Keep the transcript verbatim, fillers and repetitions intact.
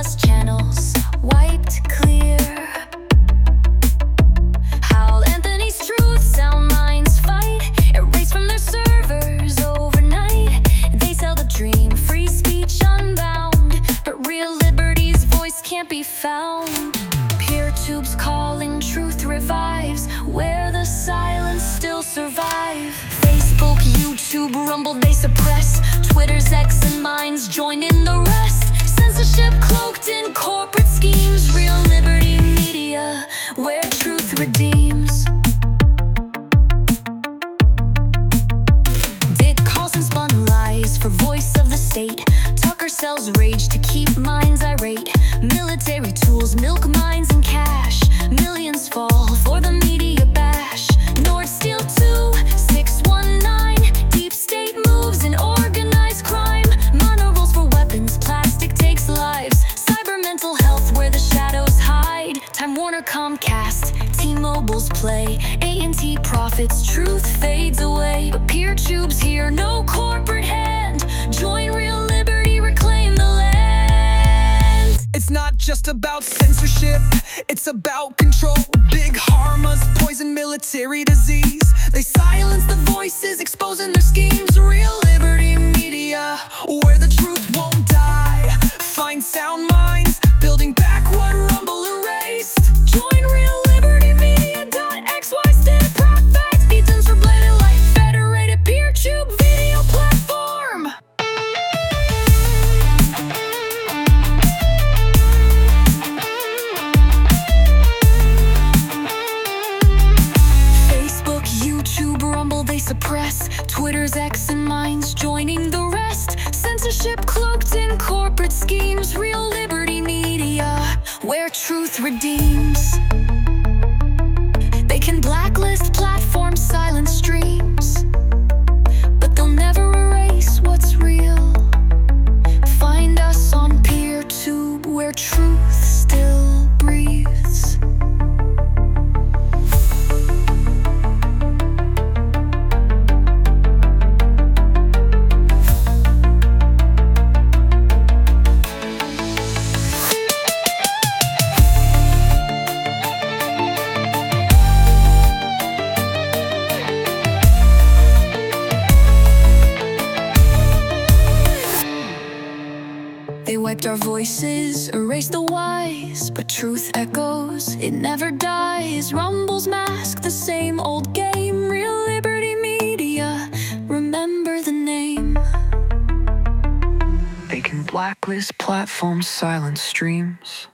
Plus channels wiped clear. Hal Anthony's truth, sound minds fight, erased from their servers overnight. They sell the dream, free speech unbound, but real liberty's voice can't be found. PeerTube's calling, truth revives where the silence still survive. Facebook, YouTube, Rumble, they suppress. Twitter's X and Minds join in the rest. Censorship cloaked in corporate schemes. Real liberty media, where truth redeems. Dick Carlson spun lies for voice of the state. Tucker sells rage to keep minds irate. Military tools milk minds and cash. Millions fall for the media bash. Nord Steel two, six one nine. Deep state moves in organized crime. Monorails for weapons, plastic takes lives. Cyber mental health where the shadows hide. Time Warner, Comcast, T-Mobile's play. A and T profits, truth fades away. But PeerTube's here, no corporate hand. Join real liberty, reclaim the land. It's not just about censorship, it's about control. Big Pharma's poison military disease. They silence the voices, exposing their schemes. Real liberty media, where the truth won't die. Find sound minds, building back what Rumble erased. Join real liberty media dot x y. Stand prop facts, beatings for bladed light. Federated PeerTube video platform. Facebook, YouTube, Rumble, they suppress. Twitter's X and Minds joining the rest. Censorship cloaked in corporate schemes. Real liberty media, where truth redeems. They can blacklist platforms, silence streams, but they'll never erase what's real. Find us on PeerTube, where truth still breathes. They wiped our voices, erased the wise, but truth echoes, it never dies. Rumble's mask, the same old game. Real liberty media, remember the name. They can blacklist platforms, silence streams,